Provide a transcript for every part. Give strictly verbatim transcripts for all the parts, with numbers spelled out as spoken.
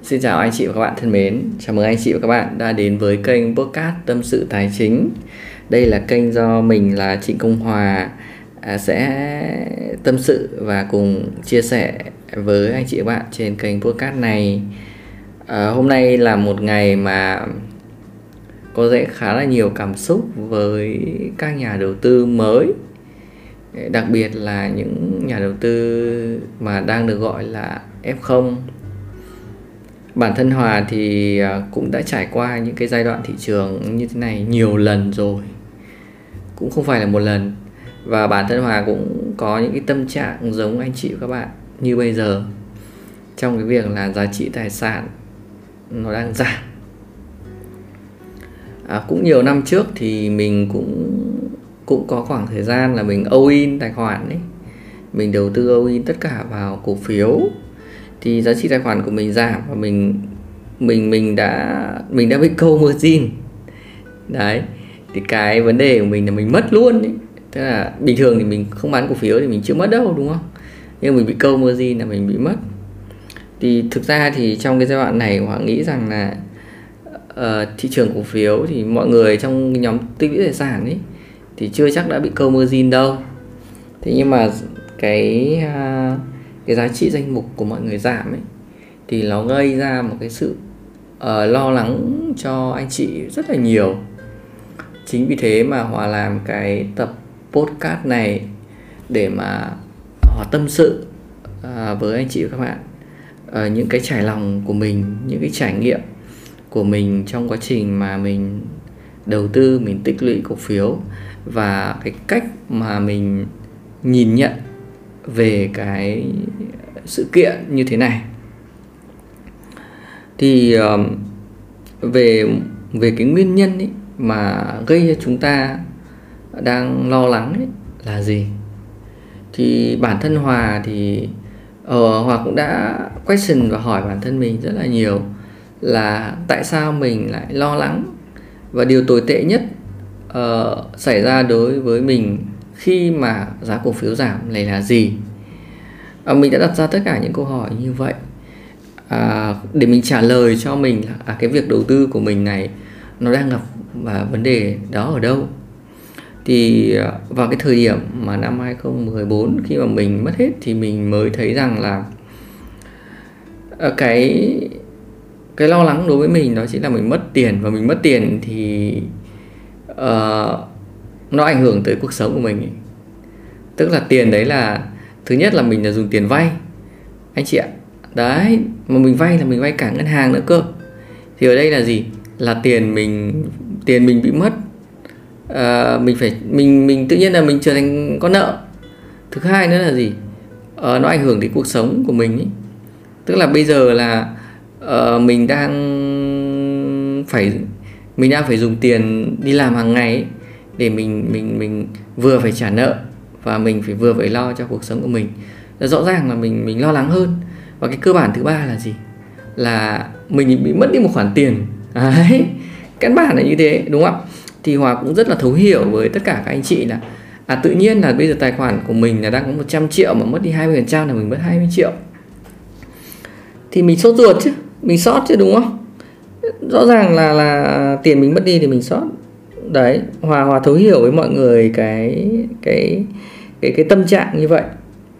Xin chào anh chị và các bạn thân mến. Chào mừng anh chị và các bạn đã đến với kênh podcast Tâm sự Tài chính. Đây là kênh do mình là Trịnh Công Hòa sẽ tâm sự và cùng chia sẻ với anh chị và các bạn trên kênh podcast này. à, Hôm nay là một ngày mà có lẽ khá là nhiều cảm xúc với các nhà đầu tư mới, đặc biệt là những nhà đầu tư mà đang được gọi là ép không. Bản thân Hòa thì cũng đã trải qua những cái giai đoạn thị trường như thế này nhiều lần rồi, cũng không phải là một lần. Và bản thân Hòa cũng có những cái tâm trạng giống anh chị và các bạn như bây giờ, trong cái việc là giá trị tài sản nó đang giảm. à, Cũng nhiều năm trước thì mình cũng cũng có khoảng thời gian là mình all in tài khoản ấy. Mình đầu tư all in tất cả vào cổ phiếu, thì giá trị tài khoản của mình giảm và mình mình mình đã mình đã bị câu margin đấy. Thì cái vấn đề của mình là mình mất luôn ấy. Tức là bình thường thì mình không bán cổ phiếu thì mình chưa mất đâu, đúng không? Nhưng mình bị câu margin là mình bị mất. Thì thực ra thì trong cái giai đoạn này họ nghĩ rằng là uh, thị trường cổ phiếu thì mọi người trong nhóm tích lũy tài sản ấy thì chưa chắc đã bị câu margin đâu. Thế nhưng mà cái uh, cái giá trị danh mục của mọi người giảm ấy thì nó gây ra một cái sự uh, lo lắng cho anh chị rất là nhiều. Chính vì thế mà Hòa làm cái tập podcast này để mà Hòa tâm sự uh, với anh chị và các bạn uh, những cái trải lòng của mình, những cái trải nghiệm của mình trong quá trình mà mình đầu tư, mình tích lũy cổ phiếu, và cái cách mà mình nhìn nhận về cái sự kiện như thế này. Thì uh, về về cái nguyên nhân ấy mà gây cho chúng ta đang lo lắng ấy là gì? Thì bản thân Hòa thì uh, Hòa cũng đã question và hỏi bản thân mình rất là nhiều là tại sao mình lại lo lắng, và điều tồi tệ nhất uh, xảy ra đối với mình khi mà giá cổ phiếu giảm này là gì. À, mình đã đặt ra tất cả những câu hỏi như vậy à, để mình trả lời cho mình là à, cái việc đầu tư của mình này nó đang gặp và vấn đề đó ở đâu. Thì vào cái thời điểm mà năm hai không một bốn khi mà mình mất hết thì mình mới thấy rằng là à, cái cái lo lắng đối với mình đó chính là mình mất tiền, và mình mất tiền thì uh, nó ảnh hưởng tới cuộc sống của mình ấy. Tức là tiền đấy là thứ nhất là mình là dùng tiền vay anh chị ạ. Đấy, mà mình vay là mình vay cả ngân hàng nữa cơ. Thì ở đây là gì? Là tiền mình tiền mình bị mất. À, mình phải mình mình tự nhiên là mình trở thành con nợ. Thứ hai nữa là gì? À, nó ảnh hưởng đến cuộc sống của mình ấy. Tức là bây giờ là uh, mình đang phải mình đang phải dùng tiền đi làm hàng ngày ấy, để mình mình mình vừa phải trả nợ và mình phải vừa phải lo cho cuộc sống của mình. Rõ ràng là mình mình lo lắng hơn. Và cái cơ bản thứ ba là gì? Là mình bị mất đi một khoản tiền. Đấy, căn bản là như thế, đúng không? Thì Hòa cũng rất là thấu hiểu với tất cả các anh chị là à, tự nhiên là bây giờ tài khoản của mình là đang có một trăm triệu mà mất đi hai mươi phần trăm là mình mất hai mươi triệu. Thì mình sốt ruột chứ, mình sót chứ, đúng không? Rõ ràng là là tiền mình mất đi thì mình sót. Đấy, Hòa Hòa thấu hiểu với mọi người cái cái cái cái tâm trạng như vậy.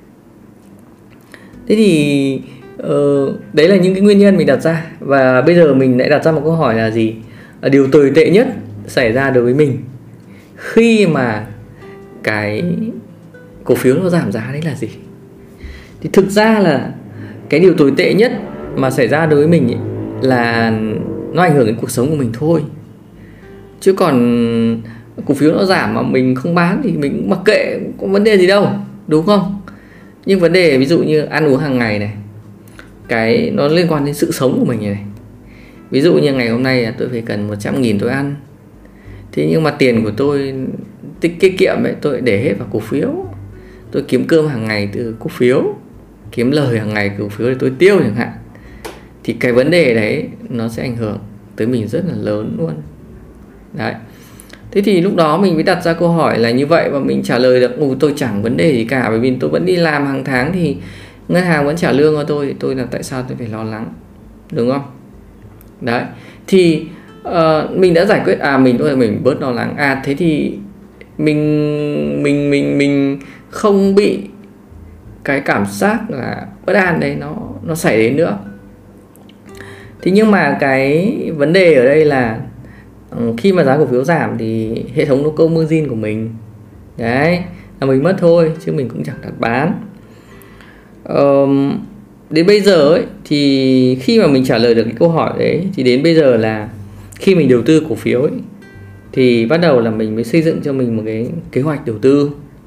Thế thì uh, đấy là những cái nguyên nhân mình đặt ra. Và bây giờ mình lại đặt ra một câu hỏi là gì? Là điều tồi tệ nhất xảy ra đối với mình khi mà cái cổ phiếu nó giảm giá đấy là gì? Thì thực ra là cái điều tồi tệ nhất mà xảy ra đối với mình ấy là nó ảnh hưởng đến cuộc sống của mình thôi. Chứ còn cổ phiếu nó giảm mà mình không bán thì mình cũng mặc kệ, có vấn đề gì đâu, đúng không? Nhưng vấn đề ví dụ như ăn uống hàng ngày này, cái nó liên quan đến sự sống của mình này. Ví dụ như ngày hôm nay tôi phải cần một trăm nghìn tôi ăn. Thế nhưng mà tiền của tôi tích tiết kiệm ấy, tôi để hết vào cổ phiếu. Tôi kiếm cơm hàng ngày từ cổ phiếu, kiếm lời hàng ngày cổ phiếu để tôi tiêu chẳng hạn. Thì cái vấn đề đấy nó sẽ ảnh hưởng tới mình rất là lớn luôn. Đấy. Thế thì lúc đó mình mới đặt ra câu hỏi là như vậy, và mình trả lời được ồ tôi chẳng vấn đề gì cả, bởi vì tôi vẫn đi làm hàng tháng thì ngân hàng vẫn trả lương cho tôi, tôi là tại sao tôi phải lo lắng. đúng không? Đấy, thì uh, mình đã giải quyết, à mình thôi mình bớt lo lắng, à thế thì mình mình mình mình không bị cái cảm giác là bất an đấy nó nó xảy đến nữa. Thế nhưng mà cái vấn đề ở đây là khi mà giá cổ phiếu giảm thì hệ thống nó câu margin của mình, đấy là mình mất thôi chứ mình cũng chẳng đặt bán. um, Đến bây giờ ấy, thì khi mà mình trả lời được cái câu hỏi đấy thì đến bây giờ là khi mình đầu tư cổ phiếu ấy, thì bắt đầu là mình mới xây dựng cho mình một cái kế hoạch đầu tư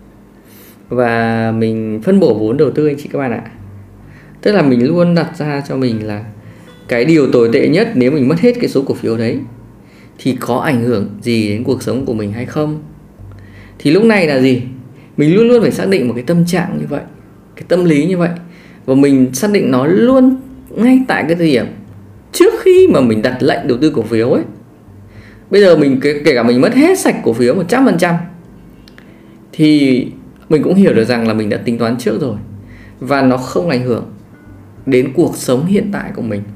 và mình phân bổ vốn đầu tư anh chị các bạn ạ. Tức là mình luôn đặt ra cho mình là cái điều tồi tệ nhất nếu mình mất hết cái số cổ phiếu đấy thì có ảnh hưởng gì đến cuộc sống của mình hay không. Thì lúc này là gì? Mình luôn luôn phải xác định một cái tâm trạng như vậy, cái tâm lý như vậy, và mình xác định nó luôn ngay tại cái thời điểm trước khi mà mình đặt lệnh đầu tư cổ phiếu ấy. Bây giờ mình kể, kể cả mình mất hết sạch cổ phiếu một trăm phần trăm thì mình cũng hiểu được rằng là mình đã tính toán trước rồi và nó không ảnh hưởng đến cuộc sống hiện tại của mình.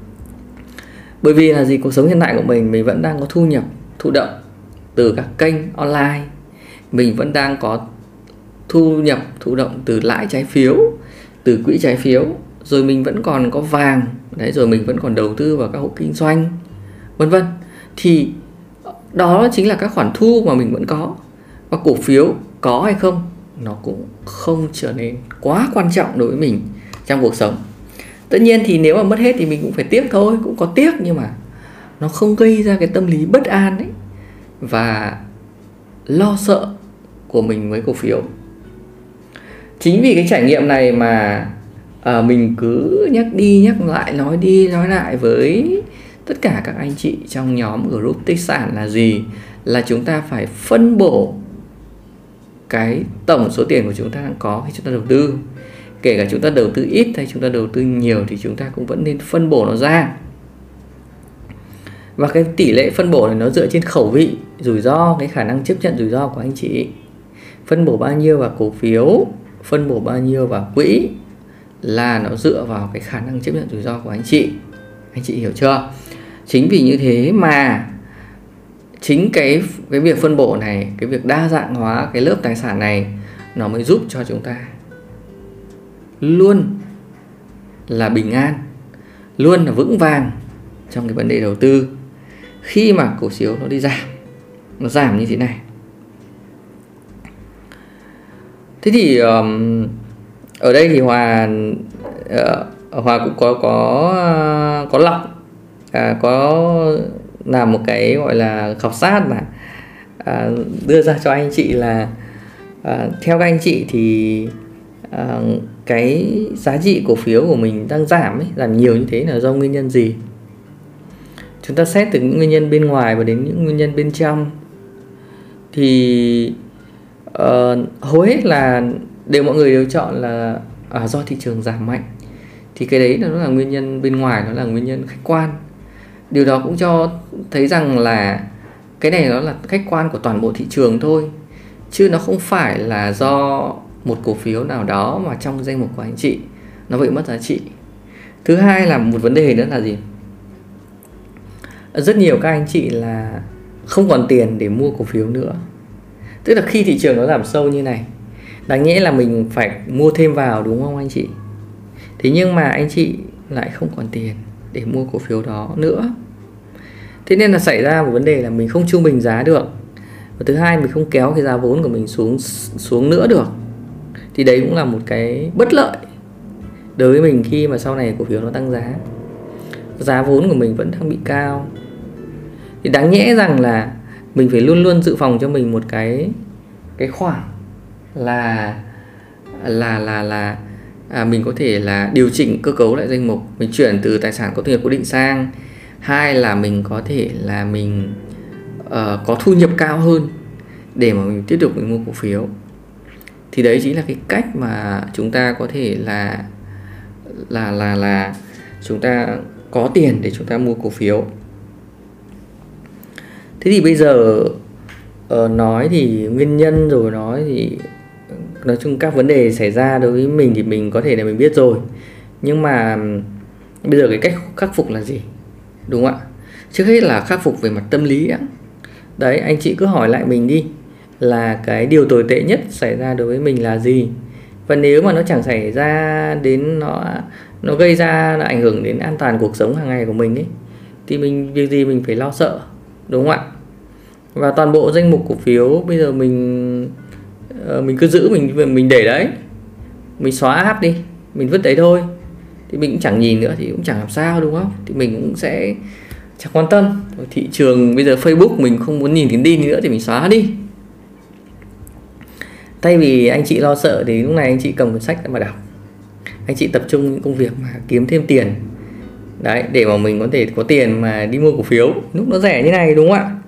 Bởi vì là gì? Cuộc sống hiện tại của mình mình vẫn đang có thu nhập thụ động từ các kênh online, mình vẫn đang có thu nhập thụ động từ lãi trái phiếu, từ quỹ trái phiếu, rồi mình vẫn còn có vàng đấy, rồi mình vẫn còn đầu tư vào các hộ kinh doanh, vân vân. Thì đó chính là các khoản thu mà mình vẫn có, và cổ phiếu có hay không nó cũng không trở nên quá quan trọng đối với mình trong cuộc sống. Tất nhiên thì nếu mà mất hết thì mình cũng phải tiếc thôi, cũng có tiếc, nhưng mà nó không gây ra cái tâm lý bất an ấy và lo sợ của mình với cổ phiếu. Chính vì cái trải nghiệm này mà à, mình cứ nhắc đi nhắc lại, nói đi nói lại với tất cả các anh chị trong nhóm group tích sản là gì? Là chúng ta phải phân bổ cái tổng số tiền của chúng ta đang có khi chúng ta đầu tư. Kể cả chúng ta đầu tư ít hay chúng ta đầu tư nhiều thì chúng ta cũng vẫn nên phân bổ nó ra. Và cái tỷ lệ phân bổ này nó dựa trên khẩu vị, rủi ro, cái khả năng chấp nhận rủi ro của anh chị. Phân bổ bao nhiêu vào cổ phiếu, phân bổ bao nhiêu vào quỹ là nó dựa vào cái khả năng chấp nhận rủi ro của anh chị. Anh chị hiểu chưa? Chính vì như thế mà chính cái, cái việc phân bổ này, cái việc đa dạng hóa cái lớp tài sản này nó mới giúp cho chúng ta luôn là bình an, luôn là vững vàng trong cái vấn đề đầu tư khi mà cổ phiếu nó đi giảm, nó giảm như thế này. Thế thì um, ở đây thì Hòa uh, Hòa cũng có có có lọc, à, có làm một cái gọi là khảo sát mà à, đưa ra cho anh chị là à, theo các anh chị thì à, cái giá trị cổ phiếu của mình đang giảm ấy, giảm nhiều như thế là do nguyên nhân gì? Chúng ta xét từ những nguyên nhân bên ngoài và đến những nguyên nhân bên trong thì uh, hầu hết là đều mọi người đều chọn là à, do thị trường giảm mạnh. Thì cái đấy nó là nguyên nhân bên ngoài, nó là nguyên nhân khách quan. Điều đó cũng cho thấy rằng là cái này nó là khách quan của toàn bộ thị trường thôi, chứ nó không phải là do một cổ phiếu nào đó mà trong danh mục của anh chị nó bị mất giá trị. Thứ hai là một vấn đề nữa là gì? Rất nhiều các anh chị là không còn tiền để mua cổ phiếu nữa. Tức là khi thị trường nó giảm sâu như này, đáng nhẽ là mình phải mua thêm vào, đúng không anh chị? Thế nhưng mà anh chị lại không còn tiền để mua cổ phiếu đó nữa. Thế nên là xảy ra một vấn đề là mình không trung bình giá được. Và thứ hai, mình không kéo cái giá vốn của mình xuống xuống nữa được. Thì đấy cũng là một cái bất lợi đối với mình khi mà sau này cổ phiếu nó tăng giá. Giá vốn của mình vẫn đang bị cao. Thì đáng nhẽ rằng là mình phải luôn luôn dự phòng cho mình một cái cái khoản là là là là à, mình có thể là điều chỉnh cơ cấu lại danh mục, mình chuyển từ tài sản có thu nhập cố định sang. Hai là mình có thể là mình uh, có thu nhập cao hơn để mà mình tiếp tục mình mua cổ phiếu. Thì đấy chính là cái cách mà chúng ta có thể là là là là chúng ta có tiền để chúng ta mua cổ phiếu. Thế thì bây giờ uh, nói thì nguyên nhân rồi, nói thì nói chung các vấn đề xảy ra đối với mình thì mình có thể là mình biết rồi. Nhưng mà Bây giờ cái cách khắc phục là gì, đúng không ạ? Trước hết là khắc phục về mặt tâm lý đã. Đấy, anh chị cứ hỏi lại mình đi, là cái điều tồi tệ nhất xảy ra đối với mình là gì? Và nếu mà nó chẳng xảy ra đến nó nó gây ra là ảnh hưởng đến an toàn cuộc sống hàng ngày của mình ấy, thì mình việc gì mình phải lo sợ, đúng không ạ? Và toàn bộ danh mục cổ phiếu bây giờ mình mình cứ giữ, mình mình để đấy, mình xóa app đi, mình vứt đấy thôi, thì mình cũng chẳng nhìn nữa thì cũng chẳng làm sao, đúng không? Thì mình cũng sẽ chẳng quan tâm. Thị trường bây giờ Facebook mình không muốn nhìn cái tin nữa thì mình xóa đi. Thay vì anh chị lo sợ thì lúc này anh chị cầm cuốn sách mà đọc, anh chị tập trung những công việc mà kiếm thêm tiền đấy, để mà mình có thể có tiền mà đi mua cổ phiếu lúc nó rẻ như này, đúng không ạ?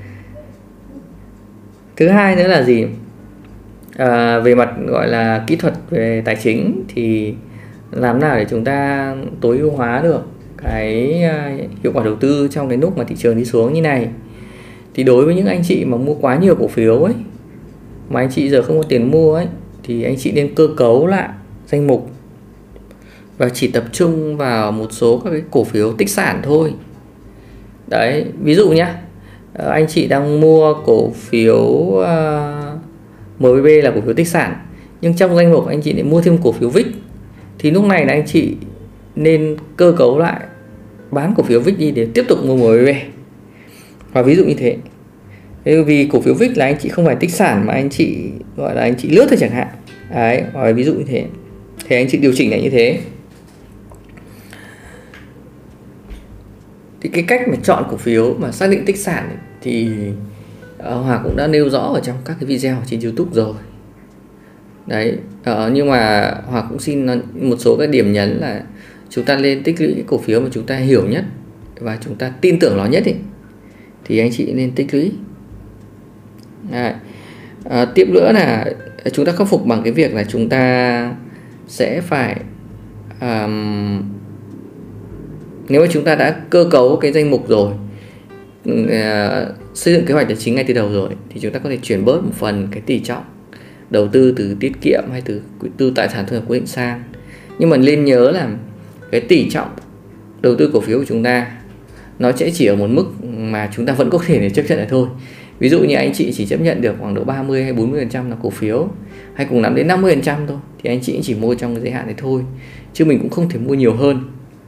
Thứ hai nữa là gì? À, về mặt gọi là kỹ thuật về tài chính thì làm nào để chúng ta tối ưu hóa được cái hiệu quả đầu tư trong cái lúc mà thị trường đi xuống như này. Thì đối với những anh chị mà mua quá nhiều cổ phiếu ấy, mà anh chị giờ không có tiền mua ấy, thì anh chị nên cơ cấu lại danh mục và chỉ tập trung vào một số các cái cổ phiếu tích sản thôi. Đấy, ví dụ nhá, anh chị đang mua cổ phiếu uh, em bê bê là cổ phiếu tích sản, nhưng trong danh mục anh chị lại mua thêm cổ phiếu vê i xê, thì lúc này là anh chị nên cơ cấu lại, bán cổ phiếu vê i xê đi để tiếp tục mua em bê bê. Và ví dụ như thế, vì cổ phiếu vê i xê là anh chị không phải tích sản mà anh chị gọi là anh chị lướt thôi chẳng hạn. Đấy, hoặc ví dụ như thế, thì anh chị điều chỉnh lại như thế. Thì cái cách mà chọn cổ phiếu mà xác định tích sản ấy, thì uh, Hòa cũng đã nêu rõ ở trong các cái video trên YouTube rồi. Đấy, uh, nhưng mà Hòa cũng xin một số các điểm nhấn là chúng ta nên tích lũy cái cổ phiếu mà chúng ta hiểu nhất và chúng ta tin tưởng nó nhất ấy, thì anh chị nên tích lũy. Đấy. Uh, tiếp nữa là chúng ta khắc phục bằng cái việc là chúng ta sẽ phải um, nếu mà chúng ta đã cơ cấu cái danh mục rồi, uh, xây dựng kế hoạch tài chính ngay từ đầu rồi, thì chúng ta có thể chuyển bớt một phần cái tỷ trọng đầu tư từ tiết kiệm hay từ tư tài sản thu nhập cố định sang. Nhưng mà nên nhớ là cái tỷ trọng đầu tư cổ phiếu của chúng ta nó sẽ chỉ ở một mức mà chúng ta vẫn có thể để chấp nhận được thôi. Ví dụ như anh chị chỉ chấp nhận được khoảng độ ba mươi hay bốn mươi phần trăm là cổ phiếu, hay cùng lắm đến năm mươi phần trăm thôi, thì anh chị chỉ mua trong cái giới hạn này thôi, chứ mình cũng không thể mua nhiều hơn.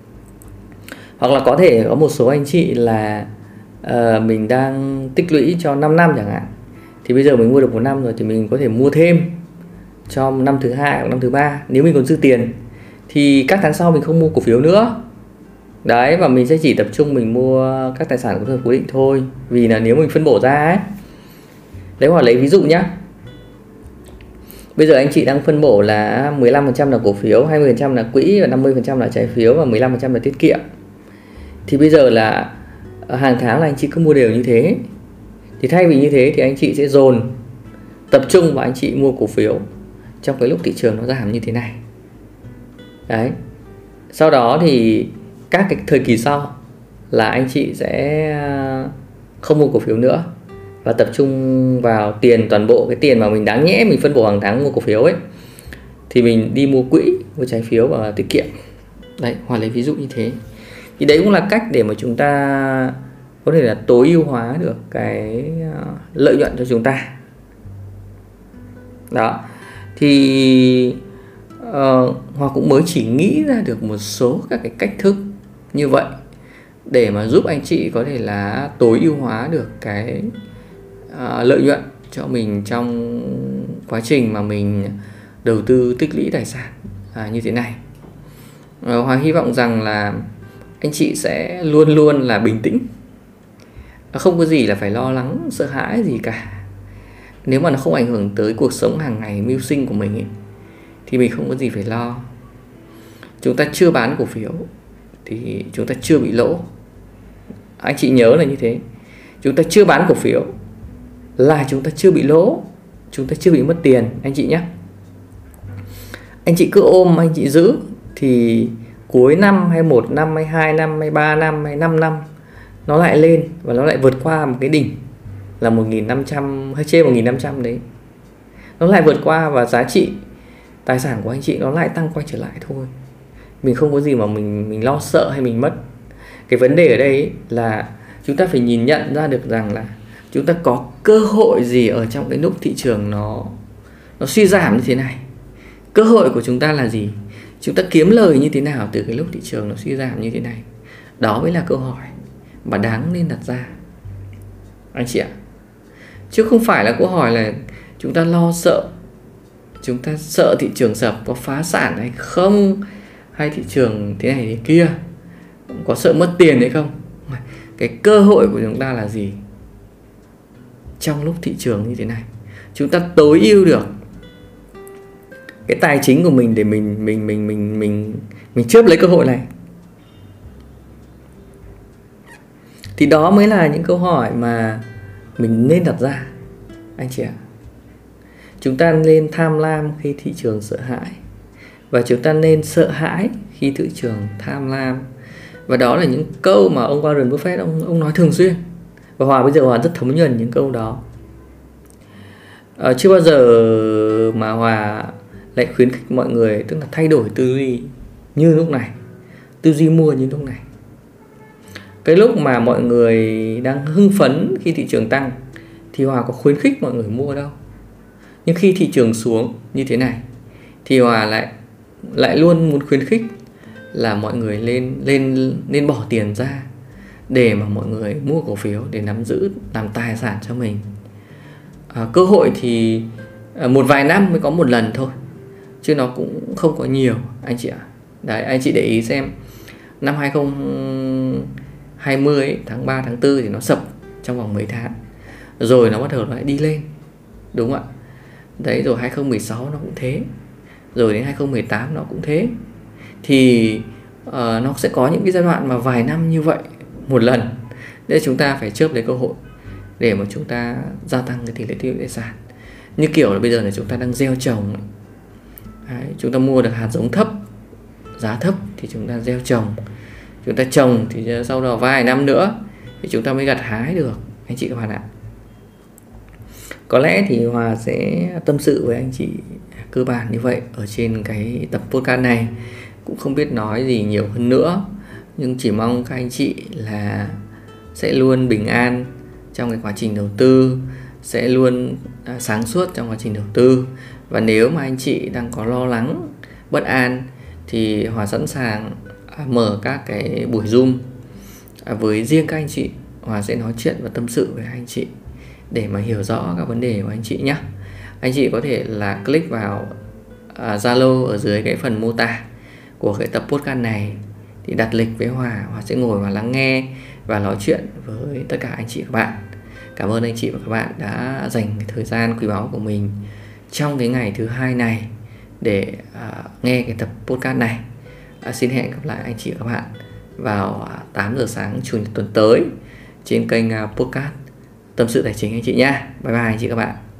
Hoặc là có thể có một số anh chị là uh, mình đang tích lũy cho năm năm chẳng hạn, thì bây giờ mình mua được một năm rồi thì mình có thể mua thêm cho năm thứ hai hoặc năm thứ ba nếu mình còn dư tiền, thì các tháng sau mình không mua cổ phiếu nữa. Đấy, và mình sẽ chỉ tập trung mình mua các tài sản cố định thôi, vì là nếu mình phân bổ ra ấy. Đấy, hoặc lấy ví dụ nhá, bây giờ anh chị đang phân bổ là mười lăm phần trăm là cổ phiếu, hai mươi phần trăm là quỹ, và năm mươi phần trăm là trái phiếu, và mười lăm phần trăm là tiết kiệm. Thì bây giờ là hàng tháng là anh chị cứ mua đều như thế. Thì thay vì như thế thì anh chị sẽ dồn tập trung vào anh chị mua cổ phiếu trong cái lúc thị trường nó giảm như thế này. Đấy, sau đó thì các cái thời kỳ sau là anh chị sẽ không mua cổ phiếu nữa, và tập trung vào tiền, toàn bộ cái tiền mà mình đáng nhẽ mình phân bổ hàng tháng mua cổ phiếu ấy, thì mình đi mua quỹ, mua trái phiếu và tiết kiệm. Đấy, hoặc lấy ví dụ như thế. Thì đấy cũng là cách để mà chúng ta có thể là tối ưu hóa được cái lợi nhuận cho chúng ta. Đó, thì uh, Hòa cũng mới chỉ nghĩ ra được một số các cái cách thức như vậy để mà giúp anh chị có thể là tối ưu hóa được cái uh, lợi nhuận cho mình trong quá trình mà mình đầu tư tích lũy tài sản à, như thế này. uh, Hòa hy vọng rằng là anh chị sẽ luôn luôn là bình tĩnh, không có gì là phải lo lắng, sợ hãi gì cả. Nếu mà nó không ảnh hưởng tới cuộc sống hàng ngày mưu sinh của mình ấy, thì mình không có gì phải lo. Chúng ta chưa bán cổ phiếu thì chúng ta chưa bị lỗ. Anh chị nhớ là như thế. Chúng ta chưa bán cổ phiếu là chúng ta chưa bị lỗ, chúng ta chưa bị mất tiền anh chị nhé. Anh chị cứ ôm, anh chị giữ, thì cuối năm hay một năm hay hai năm hay ba năm hay năm năm nó lại lên và nó lại vượt qua một cái đỉnh là một nghìn năm trăm hay trên một nghìn năm trăm đấy. Nó lại vượt qua và giá trị tài sản của anh chị nó lại tăng quay trở lại thôi. Mình không có gì mà mình mình lo sợ hay mình mất. Cái vấn đề ở đây ấy là chúng ta phải nhìn nhận ra được rằng là chúng ta có cơ hội gì ở trong cái lúc thị trường nó nó suy giảm như thế này. Cơ hội của chúng ta là gì? Chúng ta kiếm lời như thế nào từ cái lúc thị trường nó suy giảm như thế này? Đó mới là câu hỏi mà đáng nên đặt ra, anh chị ạ. Chứ không phải là câu hỏi là chúng ta lo sợ, chúng ta sợ thị trường sập có phá sản hay không, hay thị trường thế này thế kia, có sợ mất tiền hay không. Cái cơ hội của chúng ta là gì trong lúc thị trường như thế này? Chúng ta tối ưu được cái tài chính của mình để mình mình mình mình mình mình chớp lấy cơ hội này. Thì đó mới là những câu hỏi mà mình nên đặt ra, anh chị ạ. Chúng ta nên tham lam khi thị trường sợ hãi, và chúng ta nên sợ hãi khi thị trường tham lam. Và đó là những câu mà ông Warren Buffett ông ông nói thường xuyên. Và Hòa bây giờ Hòa rất thấm nhuần những câu đó. À, chưa bao giờ mà Hòa lại khuyến khích mọi người tức là thay đổi tư duy như lúc này, tư duy mua như lúc này. Cái lúc mà mọi người đang hưng phấn khi thị trường tăng thì Hòa có khuyến khích mọi người mua đâu. Nhưng khi thị trường xuống như thế này thì Hòa lại lại luôn muốn khuyến khích là mọi người lên lên nên bỏ tiền ra để mà mọi người mua cổ phiếu để nắm giữ làm tài sản cho mình. À, cơ hội thì à, một vài năm mới có một lần thôi, chứ nó cũng không có nhiều, anh chị ạ. Đấy, anh chị để ý xem năm hai không hai không ấy, tháng ba, tháng tư thì nó sập trong vòng mấy tháng, rồi nó bắt đầu lại đi lên, đúng không ạ? Đấy, rồi hai không một sáu nó cũng thế, rồi đến hai không một tám nó cũng thế. Thì uh, nó sẽ có những cái giai đoạn mà vài năm như vậy một lần, để chúng ta phải chớp lấy cơ hội để mà chúng ta gia tăng cái tỷ lệ tiêu thụ tài sản. Như kiểu là bây giờ là chúng ta đang gieo trồng. Đấy, chúng ta mua được hạt giống thấp, giá thấp thì chúng ta gieo trồng. Chúng ta trồng thì sau đó vài năm nữa thì chúng ta mới gặt hái được, anh chị các bạn ạ. Có lẽ thì Hòa sẽ tâm sự với anh chị cơ bản như vậy ở trên cái tập podcast này. Cũng không biết nói gì nhiều hơn nữa, nhưng chỉ mong các anh chị là sẽ luôn bình an trong cái quá trình đầu tư, sẽ luôn sáng suốt trong quá trình đầu tư. Và nếu mà anh chị đang có lo lắng, bất an thì Hòa sẵn sàng mở các cái buổi Zoom với riêng các anh chị. Hòa sẽ nói chuyện và tâm sự với anh chị để mà hiểu rõ các vấn đề của anh chị nhé. Anh chị có thể là click vào Zalo ở dưới cái phần mô tả của cái tập podcast này thì đặt lịch với Hòa. Hòa sẽ ngồi và lắng nghe và nói chuyện với tất cả anh chị và các bạn. Cảm ơn anh chị và các bạn đã dành cái thời gian quý báu của mình trong cái ngày thứ hai này để uh, nghe cái tập podcast này. Uh, xin hẹn gặp lại anh chị và các bạn vào tám giờ sáng Chủ nhật tuần tới trên kênh uh, podcast Tâm sự Tài chính anh chị nha. Bye bye anh chị các bạn.